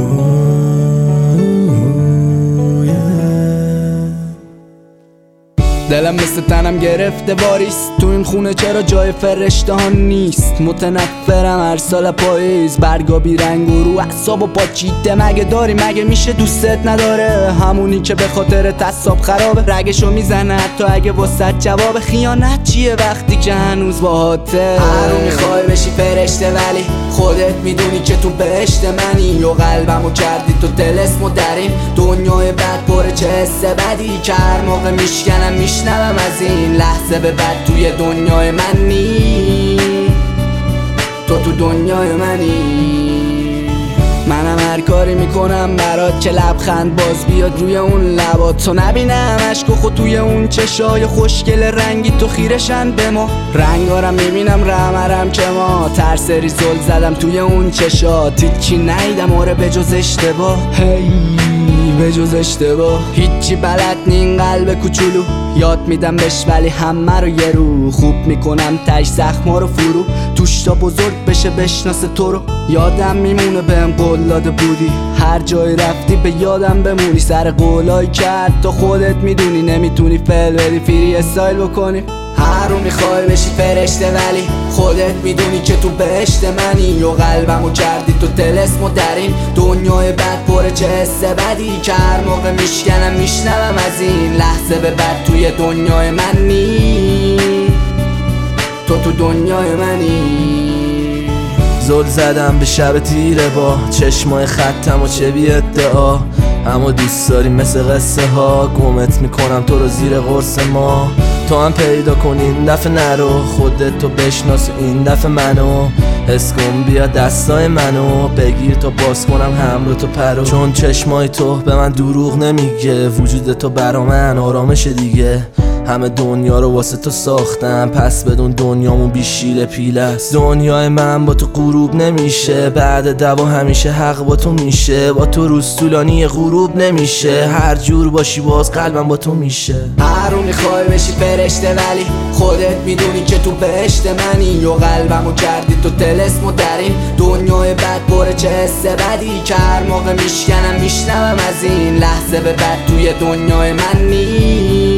دلم مثل تنم گرفته واریست تو این خونه، چرا جای فرشته ها نیست؟ متنفرم هر سال پاییز، برگا بی رنگ و رو اعصاب و پاچیده. مگه داری؟ مگه میشه دوستت نداره؟ همونی که به خاطر تصاب خرابه، رگشو میزنه حتی اگه وسط جواب. خیانت چیه وقتی که هنوز باهاته؟ هر میخوای بشی فرشته ولی خودت میدونی که تو بهشت منی، و قلبمو کردی تو طلسم و در این دنیای بد پره چه حس بدی که هر موقع میشکنم میشنوم از این لحظه به بعد توی دنیای منی، تو دنیای منی. منم هر کاری میکنم برات که لبخند باز بیاد روی اون لبات، تو نبینم عشق و خود توی اون چشای خوشگل رنگی تو خیرشن به ما. رنگارم میبینم رمرم که ما ترسری زل زدم توی اون چشات، هیچی نیدم آره بجز اشتباه، بجز اشتباه. هیچی بلد نین قلب کوچولو، یاد میدم بهش ولی همه رو یه رو خوب میکنم تش زخما رو فرو، توش تا بزرگ بشه بشناسه تو رو. یادم میمونه بهم قول داده بودی هر جایی رفتی به یادم بمونی، سر قولایی که حتی خودت میدونی نمیتونی فعل بدی فری استایل بکنی. هر رو میخوای بشی فرشته ولی خودت میدونی که تو بهشت منی، و قلبمو کردی تو طلسم و در این دنیای بد پره چه حس بدی که هر موقع میشکنم میشنوم از این لحظه به بعد توی دنیای منی، تو دنیای منی. زل زدم به شب تیره با چشمای ختم و چه بی ادعا، اما دوست داری مثل قصه ها گمت میکنم تو رو زیر قرص ما. تو هم پیدا کن این دفعه نرو، خودت تو بشناس این دفعه منو، حس کن بیا دستای منو بگیر تا باز کنم همرو تو پرو، چون چشمای تو به من دروغ نمیگه، وجود تو برا من آرامش دیگه. همه دنیا رو واسه تو ساختم پس بدون دنیامون بیشیل پیله است، دنیای من با تو غروب نمیشه، بعد دوا همیشه حق با تو میشه، با تو روز طولانی غروب نمیشه، هر جور باشی باز قلبم با تو میشه. هر رو میخوای بشی فرشته ولی خودت میدونی که تو بهشت منی، و قلبمو کردی تو طلسم و در این دنیای بد پره چه حس بدی که هر موقع میشکنم میشنوم از این لحظه به بعد توی دنیای منی،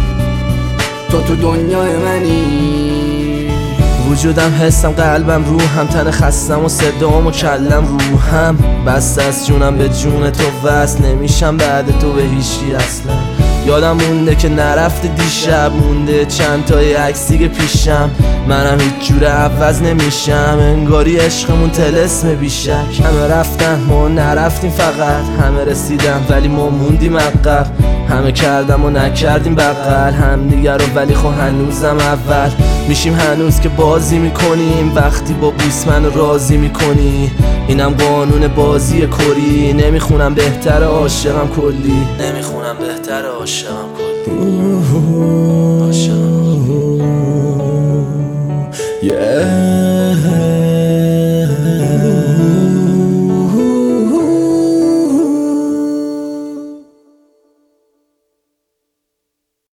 تو دنیای منی. وجودم حسم قلبم روحم تن خستم و صدام و کلم روحم، بست از جونم به جون تو وصل نمیشم بعد تو به هیچی اصلا. یادم مونده که نرفته دیشب، مونده چند تای عکس دیگه پیشم، منم هیچ جور عوض نمیشم، انگاری عشقمون طلسم بیشک. همه رفتن ما نرفتیم فقط، همه رسیدم ولی ما موندیم عقب، همه کردم و نکردیم بغل هم دیگر رو ولی خب هنوزم اول میشیم، هنوز که بازی میکنیم وقتی با بوس منو راضی میکنی. اینم قانون بازی کری، نمیخونم بهتر عاشقم کلی، نمیخونم بهتر عاشقم کلی، عاشقم کلی.